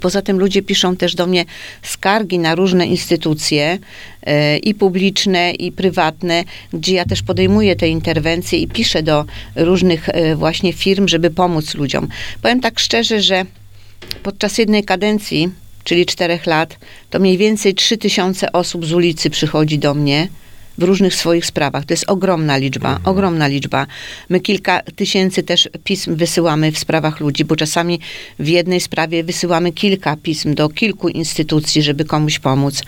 Poza tym ludzie piszą też do mnie skargi na różne instytucje i publiczne, i prywatne, gdzie ja też podejmuję te interwencje i piszę do różnych właśnie firm, żeby pomóc ludziom. Powiem tak szczerze, że podczas jednej kadencji, czyli 4 lat, to mniej więcej 3000 osób z ulicy przychodzi do mnie w różnych swoich sprawach. To jest ogromna liczba, ogromna liczba. My kilka tysięcy też pism wysyłamy w sprawach ludzi, bo czasami w jednej sprawie wysyłamy kilka pism do kilku instytucji, żeby komuś pomóc.